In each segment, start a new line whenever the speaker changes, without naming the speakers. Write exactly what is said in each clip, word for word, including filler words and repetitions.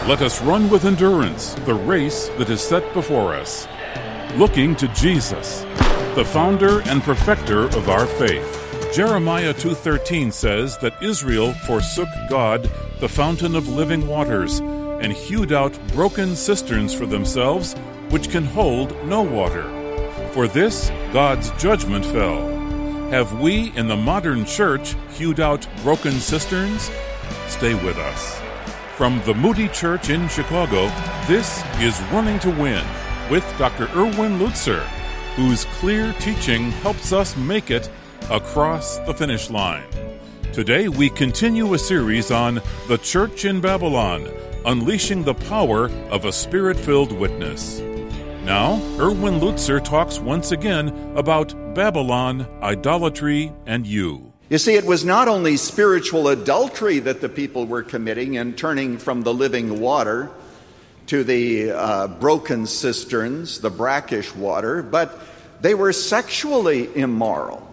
Let us run with endurance the race that is set before us, looking to Jesus, the founder and perfecter of our faith. Jeremiah two thirteen says that Israel forsook God, the fountain of living waters, and hewed out broken cisterns for themselves, which can hold no water. For this, God's judgment fell. Have we in the modern church hewed out broken cisterns? Stay with us. From the Moody Church in Chicago, this is Running to Win with Doctor Erwin Lutzer, whose clear teaching helps us make it across the finish line. Today we continue a series on the Church in Babylon, unleashing the power of a Spirit-filled witness. Now, Erwin Lutzer talks once again about Babylon, idolatry, and you.
You see, it was not only spiritual adultery that the people were committing and turning from the living water to the uh, broken cisterns, the brackish water, but they were sexually immoral.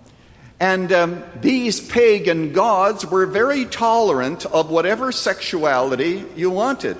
And um, these pagan gods were very tolerant of whatever sexuality you wanted.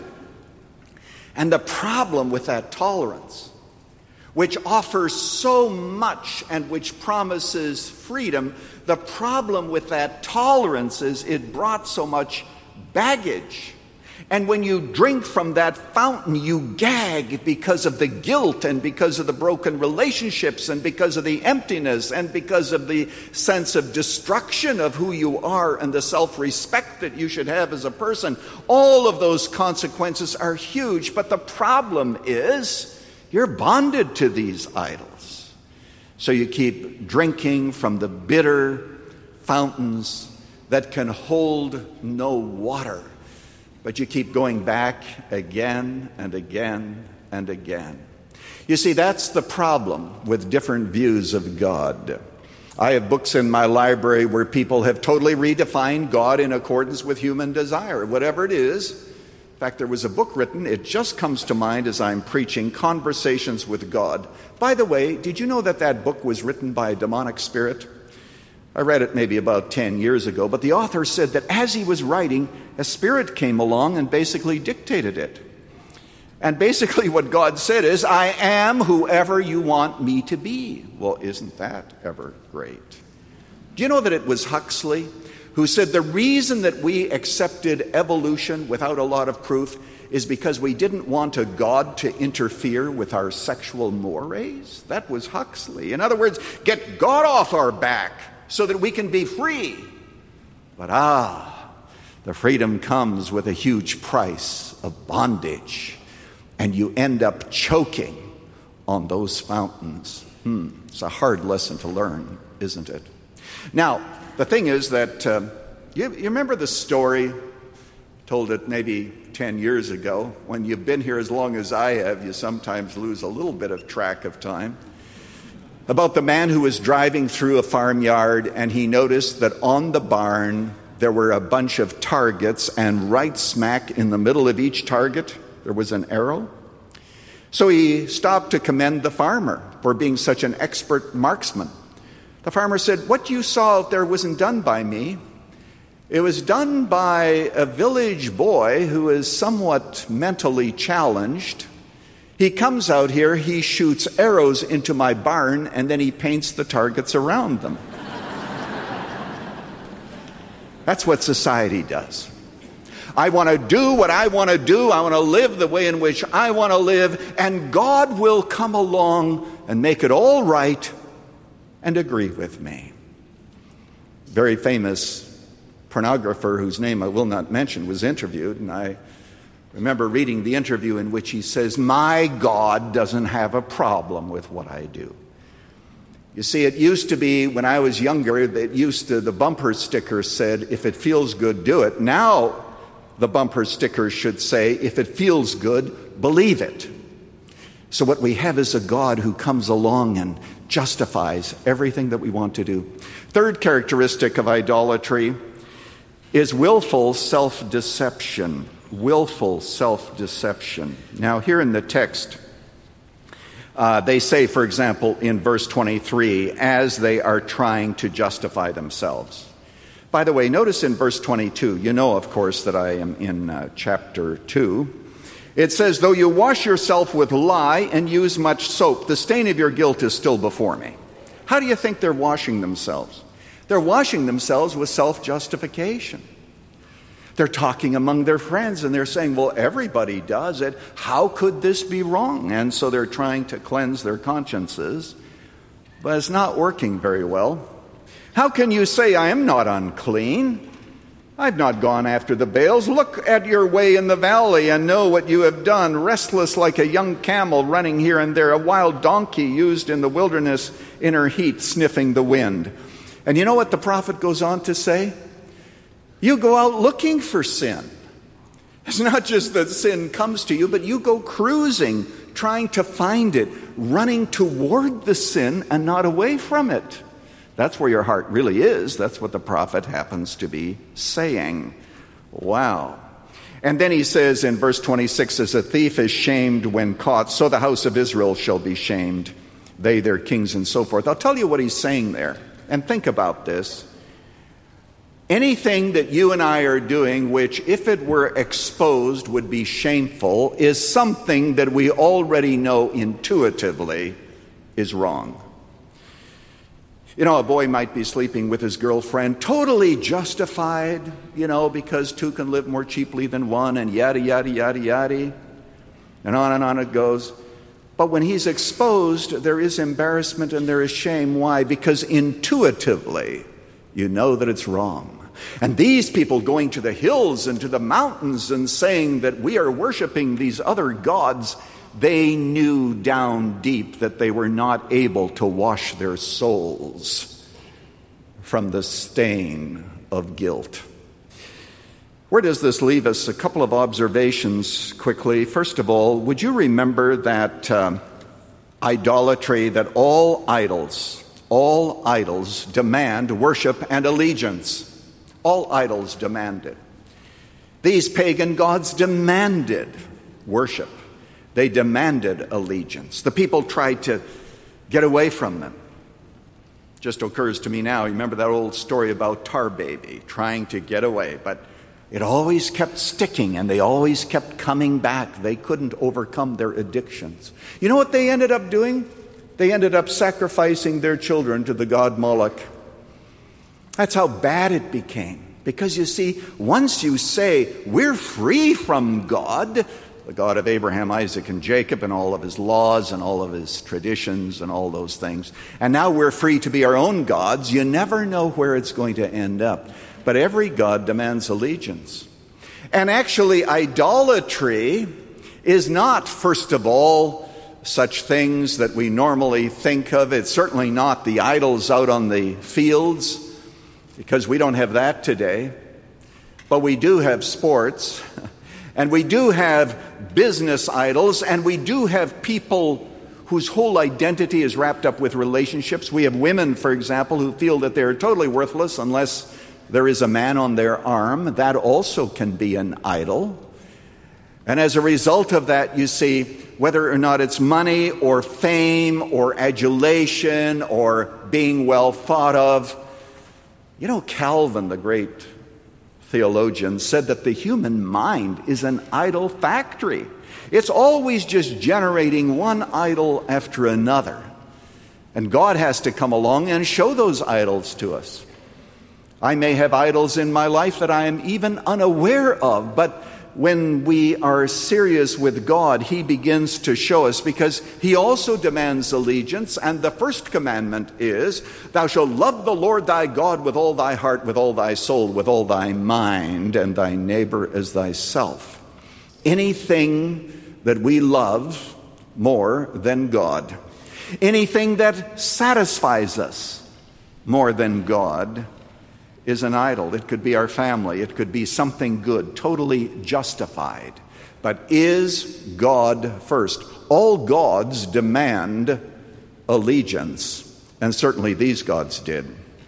And the problem with that tolerance, which offers so much and which promises freedom, the problem with that tolerance is it brought so much baggage. And when you drink from that fountain, you gag because of the guilt and because of the broken relationships and because of the emptiness and because of the sense of destruction of who you are and the self-respect that you should have as a person. All of those consequences are huge, but the problem is you're bonded to these idols. So you keep drinking from the bitter fountains that can hold no water. But you keep going back again and again and again. You see, that's the problem with different views of God. I have books in my library where people have totally redefined God in accordance with human desire, whatever it is. In fact, there was a book written, it just comes to mind as I'm preaching, Conversations with God. By the way, did you know that that book was written by a demonic spirit? I read it maybe about ten years ago, but the author said that as he was writing, a spirit came along and basically dictated it. And basically what God said is, I am whoever you want me to be. Well, isn't that ever great? Do you know that it was Huxley who said the reason that we accepted evolution without a lot of proof is because we didn't want a God to interfere with our sexual mores? That was Huxley. In other words, get God off our back so that we can be free. But ah, the freedom comes with a huge price of bondage, and you end up choking on those fountains. Hmm, it's a hard lesson to learn, isn't it? Now, the thing is that, uh, you, you remember the story, told it maybe ten years ago. When you've been here as long as I have, you sometimes lose a little bit of track of time. About the man who was driving through a farmyard and he noticed that on the barn there were a bunch of targets, and right smack in the middle of each target there was an arrow. So he stopped to commend the farmer for being such an expert marksman. The farmer said, "What you saw out there wasn't done by me. It was done by a village boy who is somewhat mentally challenged. He comes out here, he shoots arrows into my barn, and then he paints the targets around them." That's what society does. I want to do what I want to do. I want to live the way in which I want to live, and God will come along and make it all right and agree with me. Very famous pornographer whose name I will not mention was interviewed, and I remember reading the interview in which he says, "My God doesn't have a problem with what I do." You see, it used to be, when I was younger, it used to, the bumper sticker said, "If it feels good, do it." Now, the bumper sticker should say, "If it feels good, believe it." So what we have is a God who comes along and justifies everything that we want to do. Third characteristic of idolatry is willful self-deception. Willful self-deception. Now, here in the text, uh, they say, for example, in verse twenty-three, as they are trying to justify themselves. By the way, notice in verse twenty-two, you know, of course, that I am in uh, chapter two. It says, though you wash yourself with lye and use much soap, the stain of your guilt is still before me. How do you think they're washing themselves? They're washing themselves with self-justification. They're talking among their friends and they're saying, well, everybody does it. How could this be wrong? And so they're trying to cleanse their consciences, but it's not working very well. How can you say, I am not unclean? I've not gone after the Baals. Look at your way in the valley and know what you have done. Restless like a young camel running here and there, a wild donkey used in the wilderness in her heat, sniffing the wind. And you know what the prophet goes on to say? You go out looking for sin. It's not just that sin comes to you, but you go cruising, trying to find it, running toward the sin and not away from it. That's where your heart really is. That's what the prophet happens to be saying. Wow. And then he says in verse twenty-six, as a thief is shamed when caught, so the house of Israel shall be shamed, they, their kings, and so forth. I'll tell you what he's saying there. And think about this. Anything that you and I are doing, which if it were exposed would be shameful, is something that we already know intuitively is wrong. You know, a boy might be sleeping with his girlfriend, totally justified, you know, because two can live more cheaply than one, and yada, yada, yada, yada. And on and on it goes. But when he's exposed, there is embarrassment and there is shame. Why? Because intuitively, you know that it's wrong. And these people going to the hills and to the mountains and saying that we are worshiping these other gods, they knew down deep that they were not able to wash their souls from the stain of guilt. Where does this leave us? A couple of observations quickly. First of all, would you remember that uh, idolatry, that all idols, all idols demand worship and allegiance. All idols demand it. These pagan gods demanded worship. They demanded allegiance. The people tried to get away from them. Just occurs to me now, you remember that old story about Tar Baby trying to get away, but it always kept sticking and they always kept coming back. They couldn't overcome their addictions. You know what they ended up doing? They ended up sacrificing their children to the god Moloch. That's how bad it became. Because you see, once you say, we're free from God, the God of Abraham, Isaac, and Jacob, and all of his laws and all of his traditions and all those things, and now we're free to be our own gods, you never know where it's going to end up. But every god demands allegiance. And actually, idolatry is not, first of all, such things that we normally think of. It's certainly not the idols out on the fields, because we don't have that today. But we do have sports, and we do have business idols, and we do have people whose whole identity is wrapped up with relationships. We have women, for example, who feel that they're totally worthless unless there is a man on their arm. That also can be an idol. And as a result of that, you see, whether or not it's money or fame or adulation or being well thought of. You know, Calvin, the great theologian, said that the human mind is an idol factory. It's always just generating one idol after another. And God has to come along and show those idols to us. I may have idols in my life that I am even unaware of, but when we are serious with God, He begins to show us, because He also demands allegiance. And the first commandment is, thou shalt love the Lord thy God with all thy heart, with all thy soul, with all thy mind, and thy neighbor as thyself. Anything that we love more than God, anything that satisfies us more than God, is an idol. It could be our family. It could be something good, totally justified. But is God first? All gods demand allegiance, and certainly these gods did.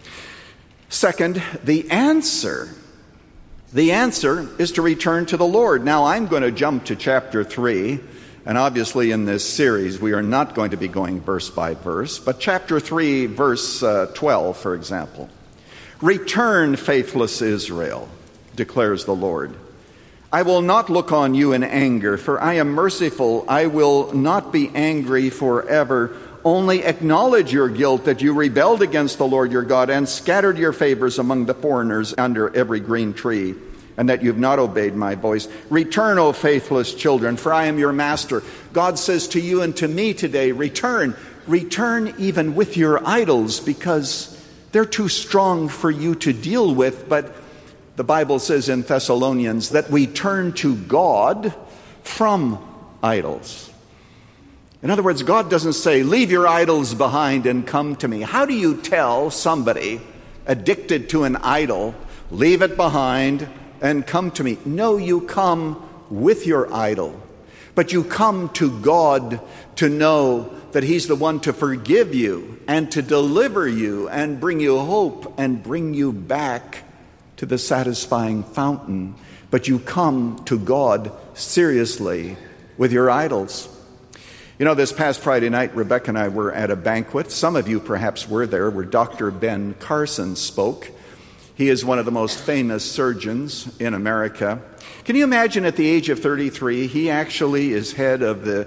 Second, the answer. The answer is to return to the Lord. Now, I'm going to jump to chapter three, and obviously in this series we are not going to be going verse by verse, but chapter three, verse uh, twelve, for example. Return, faithless Israel, declares the Lord. I will not look on you in anger, for I am merciful. I will not be angry forever. Only acknowledge your guilt, that you rebelled against the Lord your God and scattered your favors among the foreigners under every green tree, and that you've not obeyed my voice. Return, O faithless children, for I am your master. God says to you and to me today, return. Return even with your idols, because they're too strong for you to deal with. But the Bible says in Thessalonians that we turn to God from idols. In other words, God doesn't say, leave your idols behind and come to me. How do you tell somebody addicted to an idol, leave it behind and come to me? No, you come with your idol. But you come to God to know that He's the one to forgive you and to deliver you and bring you hope and bring you back to the satisfying fountain. But you come to God seriously with your idols. You know, this past Friday night, Rebecca and I were at a banquet. Some of you perhaps were there, where Doctor Ben Carson spoke. He is one of the most famous surgeons in America. Can you imagine, at the age of thirty-three, he actually is head of the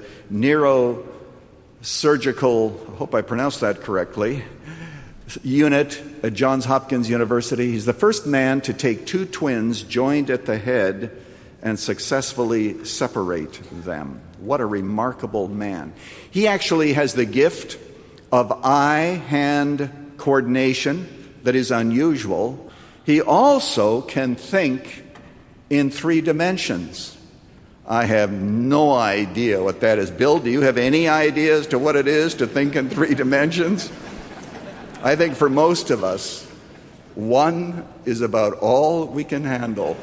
neurosurgical, I hope I pronounced that correctly, unit at Johns Hopkins University. He's the first man to take two twins joined at the head and successfully separate them. What a remarkable man. He actually has the gift of eye-hand coordination that is unusual. He also can think in three dimensions. I have no idea what that is. Bill, do you have any idea as to what it is to think in three dimensions? I think for most of us, one is about all we can handle.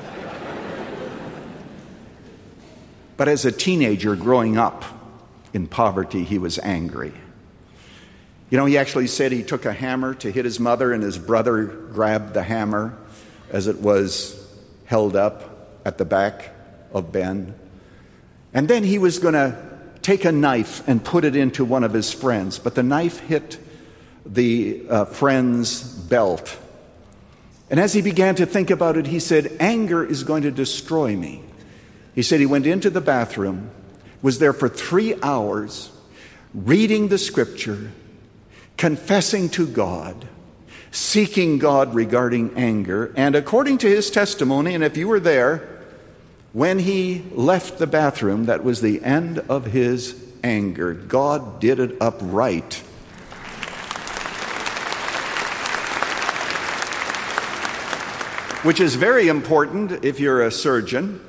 But as a teenager growing up in poverty, he was angry. You know, he actually said he took a hammer to hit his mother, and his brother grabbed the hammer as it was held up at the back of Ben. And then he was going to take a knife and put it into one of his friends, but the knife hit the uh, friend's belt. And as he began to think about it, he said, anger is going to destroy me. He said he went into the bathroom, was there for three hours, reading the Scripture, confessing to God, seeking God regarding anger. And according to his testimony, and if you were there, when he left the bathroom, that was the end of his anger. God did it upright. Which is very important if you're a surgeon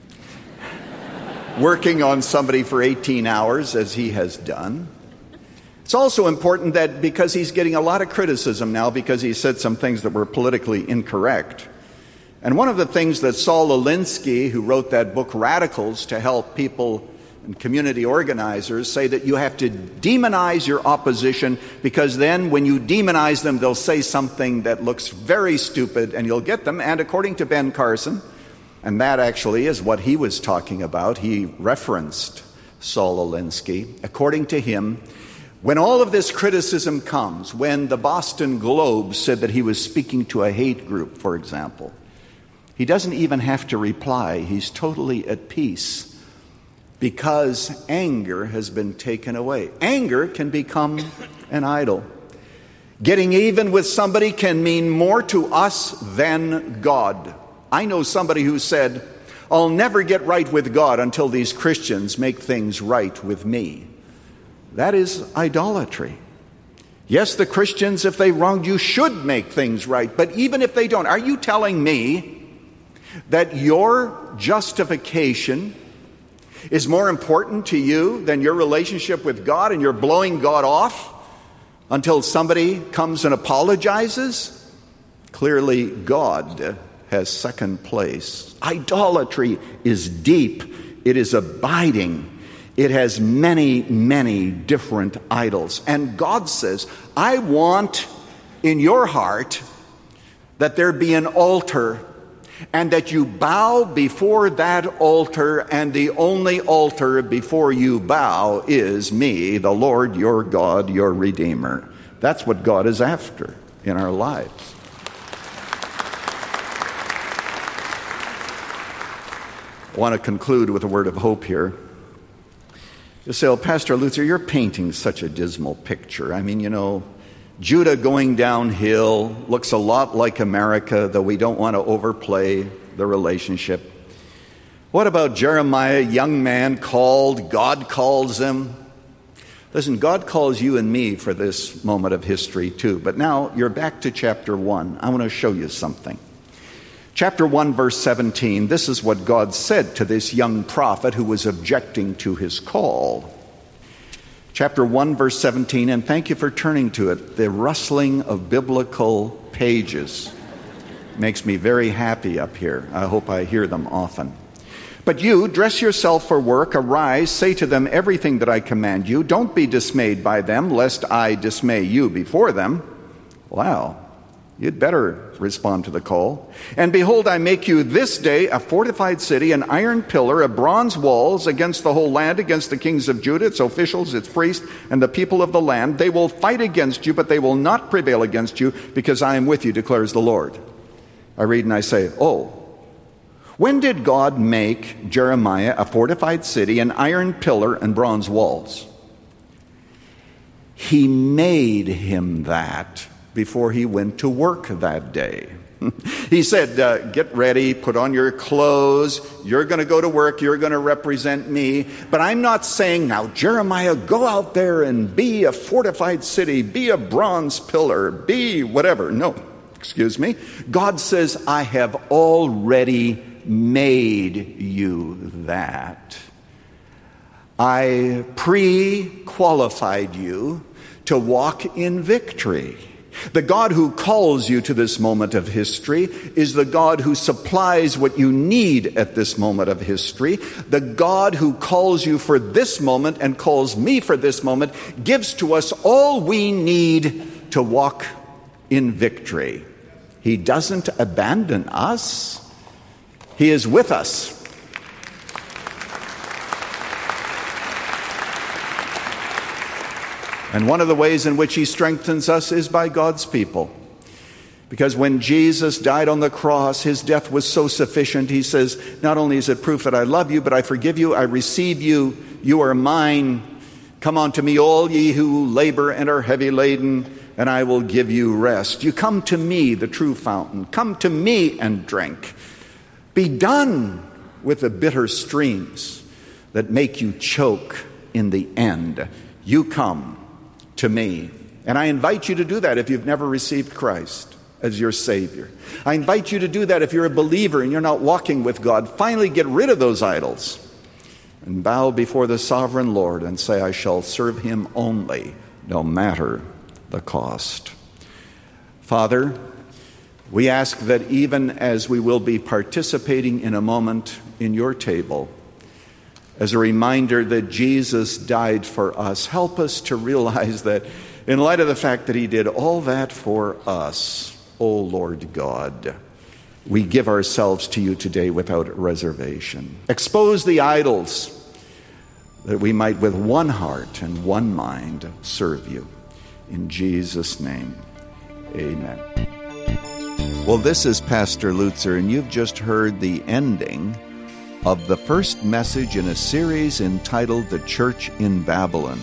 working on somebody for eighteen hours, as he has done. It's also important that because he's getting a lot of criticism now because he said some things that were politically incorrect. And one of the things that Saul Alinsky, who wrote that book Radicals, to help people and community organizers, say that you have to demonize your opposition, because then when you demonize them, they'll say something that looks very stupid and you'll get them. And according to Ben Carson, and that actually is what he was talking about, he referenced Saul Alinsky. According to him, when all of this criticism comes, when the Boston Globe said that he was speaking to a hate group, for example, he doesn't even have to reply. He's totally at peace because anger has been taken away. Anger can become an idol. Getting even with somebody can mean more to us than God. I know somebody who said, I'll never get right with God until these Christians make things right with me. That is idolatry. Yes, the Christians, if they wronged you, should make things right. But even if they don't, are you telling me that your justification is more important to you than your relationship with God, and you're blowing God off until somebody comes and apologizes? Clearly, God has second place. Idolatry is deep. It is abiding. It has many, many different idols. And God says, I want in your heart that there be an altar, and that you bow before that altar, and the only altar before you bow is me, the Lord your God, your Redeemer. That's what God is after in our lives. I want to conclude with a word of hope here. You say, oh, Pastor Luther, you're painting such a dismal picture. I mean, you know, Judah going downhill looks a lot like America, though we don't want to overplay the relationship. What about Jeremiah, young man called, God calls him? Listen, God calls you and me for this moment of history too. But now you're back to chapter one. I want to show you something. Chapter one, verse seventeen, this is what God said to this young prophet who was objecting to his call. Chapter one, verse seventeen, and thank you for turning to it. The rustling of biblical pages makes me very happy up here. I hope I hear them often. But you, dress yourself for work, arise, say to them everything that I command you. Don't be dismayed by them, lest I dismay you before them. Wow. You'd better respond to the call. And behold, I make you this day a fortified city, an iron pillar, a bronze walls against the whole land, against the kings of Judah, its officials, its priests, and the people of the land. They will fight against you, but they will not prevail against you, because I am with you, declares the Lord. I read and I say, oh, when did God make Jeremiah a fortified city, an iron pillar, and bronze walls? He made him that before he went to work that day. He said, uh, get ready, put on your clothes, you're going to go to work, you're going to represent me. But I'm not saying, now, Jeremiah, go out there and be a fortified city, be a bronze pillar, be whatever. No, excuse me. God says, I have already made you that. I pre-qualified you to walk in victory. The God who calls you to this moment of history is the God who supplies what you need at this moment of history. The God who calls you for this moment and calls me for this moment gives to us all we need to walk in victory. He doesn't abandon us. He is with us. And one of the ways in which he strengthens us is by God's people. Because when Jesus died on the cross, his death was so sufficient. He says, not only is it proof that I love you, but I forgive you, I receive you, you are mine. Come unto me, all ye who labor and are heavy laden, and I will give you rest. You come to me, the true fountain. Come to me and drink. Be done with the bitter streams that make you choke in the end. You come to me. And I invite you to do that if you've never received Christ as your Savior. I invite you to do that if you're a believer and you're not walking with God. Finally get rid of those idols and bow before the sovereign Lord and say, I shall serve him only, no matter the cost. Father, we ask that even as we will be participating in a moment in your table, as a reminder that Jesus died for us, help us to realize that in light of the fact that he did all that for us, O Lord God, we give ourselves to you today without reservation. Expose the idols that we might with one heart and one mind serve you. In Jesus' name, amen. Well, this is Pastor Lutzer, and you've just heard the ending of the first message in a series entitled The Church in Babylon.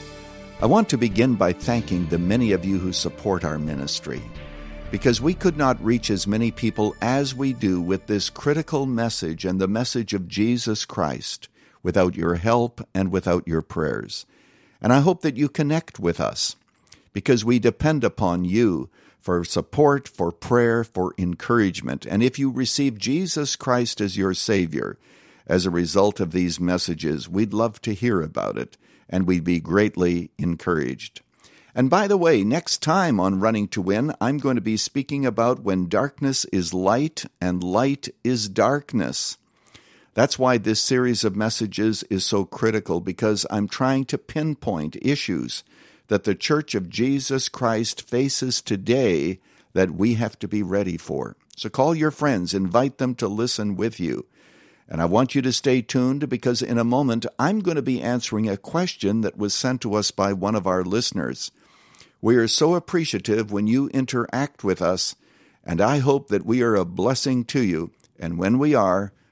I want to begin by thanking the many of you who support our ministry, because we could not reach as many people as we do with this critical message and the message of Jesus Christ without your help and without your prayers. And I hope that you connect with us, because we depend upon you for support, for prayer, for encouragement. And if you receive Jesus Christ as your Savior as a result of these messages, we'd love to hear about it, and we'd be greatly encouraged. And by the way, next time on Running to Win, I'm going to be speaking about when darkness is light and light is darkness. That's why this series of messages is so critical, because I'm trying to pinpoint issues that the Church of Jesus Christ faces today that we have to be ready for. So call your friends, invite them to listen with you. And I want you to stay tuned, because in a moment I'm going to be answering a question that was sent to us by one of our listeners. We are so appreciative when you interact with us, and I hope that we are a blessing to you. And when we are,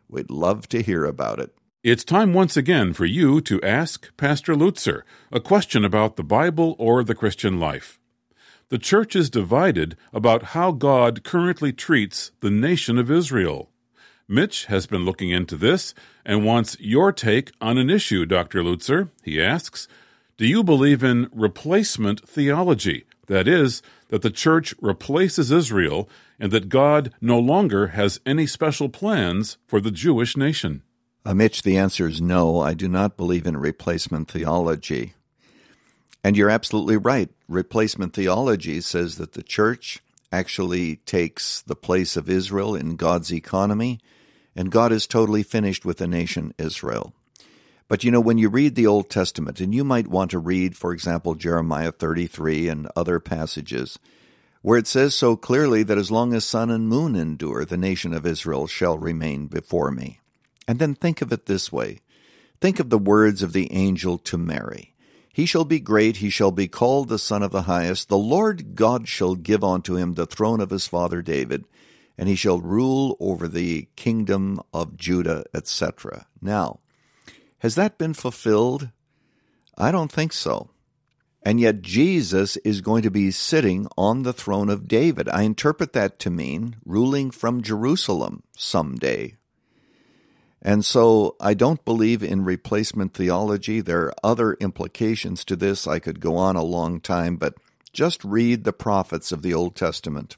We'd love to hear about it.
It's time once again for you to ask Pastor Lutzer a question about the Bible or the Christian life. The church is divided about how God currently treats the nation of Israel. Mitch has been looking into this and wants your take on an issue, Doctor Lutzer. He asks, do you believe in replacement theology? That is, that the church replaces Israel and that God no longer has any special plans for the Jewish nation?
Uh, Mitch, the answer is no. I do not believe in replacement theology. And you're absolutely right. Replacement theology says that the church actually takes the place of Israel in God's economy, and God is totally finished with the nation Israel. But you know, when you read the Old Testament, and you might want to read, for example, Jeremiah thirty-three and other passages, where it says so clearly that as long as sun and moon endure, the nation of Israel shall remain before me. And then think of it this way. Think of the words of the angel to Mary. He shall be great, he shall be called the Son of the Highest. The Lord God shall give unto him the throne of his father David, and he shall rule over the kingdom of Judah, et cetera. Now, has that been fulfilled? I don't think so. And yet Jesus is going to be sitting on the throne of David. I interpret that to mean ruling from Jerusalem someday. And so I don't believe in replacement theology. There are other implications to this. I could go on a long time, but just read the prophets of the Old Testament.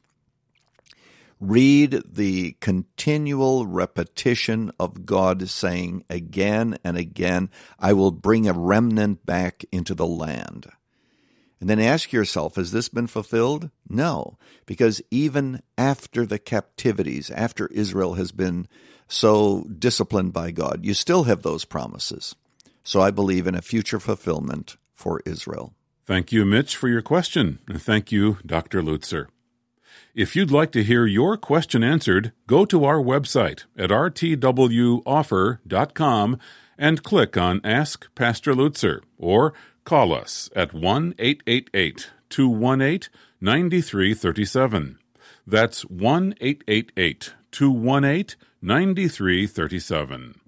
Read the continual repetition of God saying again and again, I will bring a remnant back into the land. And then ask yourself, has this been fulfilled? No, because even after the captivities, after Israel has been so disciplined by God, you still have those promises. So I believe in a future fulfillment for Israel.
Thank you, Mitch, for your question. And thank you, Doctor Lutzer. If you'd like to hear your question answered, go to our website at r t w offer dot com and click on Ask Pastor Lutzer, or call us at one eight eight eight, two one eight, nine three three seven. That's one eight eight eight, two one eight, nine three three seven.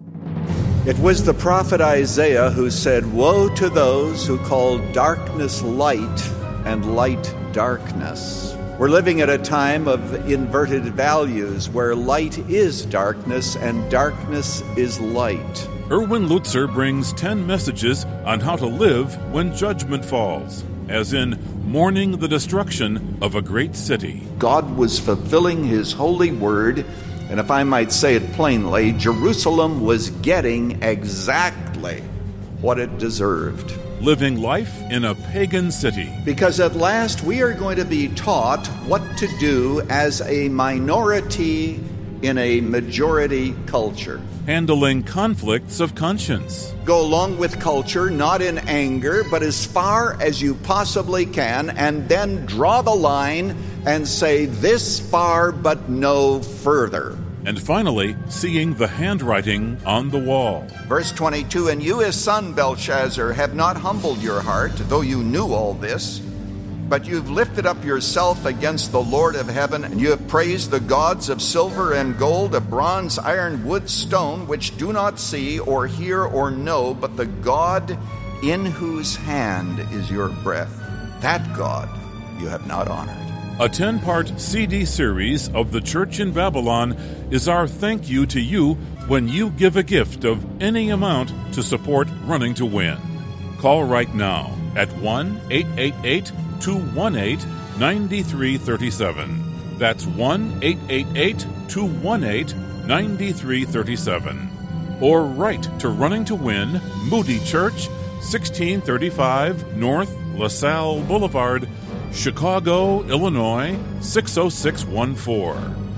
It was the prophet Isaiah who said, woe to those who call darkness light and light darkness. We're living at a time of inverted values where light is darkness and darkness is light.
Erwin Lutzer brings ten messages on how to live when judgment falls, as in mourning the destruction of a great city.
God was fulfilling his holy word, and if I might say it plainly, Jerusalem was getting exactly what it deserved.
Living life in a pagan city.
Because at last we are going to be taught what to do as a minority in a majority culture.
Handling conflicts of conscience.
Go along with culture, not in anger, but as far as you possibly can, and then draw the line and say this far but no further.
And finally, seeing the handwriting on the wall.
Verse twenty-two, and you, his son Belshazzar, have not humbled your heart, though you knew all this, but you've lifted up yourself against the Lord of heaven, and you have praised the gods of silver and gold, of bronze, iron, wood, stone, which do not see or hear or know, but the God in whose hand is your breath. That God you have not honored.
A ten-part C D series of The Church in Babylon is our thank you to you when you give a gift of any amount to support Running to Win. Call right now at one eight eight eight, two one eight, nine three three seven. That's one eight eight eight, two one eight, nine three three seven. Or write to Running to Win, Moody Church, sixteen thirty-five North LaSalle Boulevard, Chicago, Illinois, six oh six one four.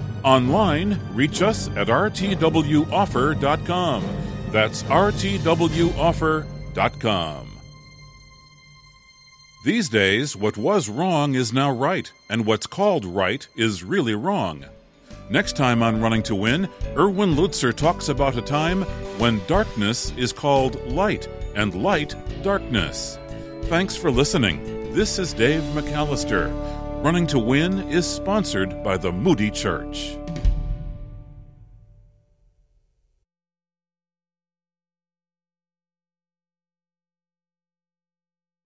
Online, reach us at r t w offer dot com. That's r t w offer dot com. These days, what was wrong is now right, and what's called right is really wrong. Next time on Running to Win, Erwin Lutzer talks about a time when darkness is called light, and light darkness. Thanks for listening. This is Dave McAllister. Running to Win is sponsored by the Moody Church.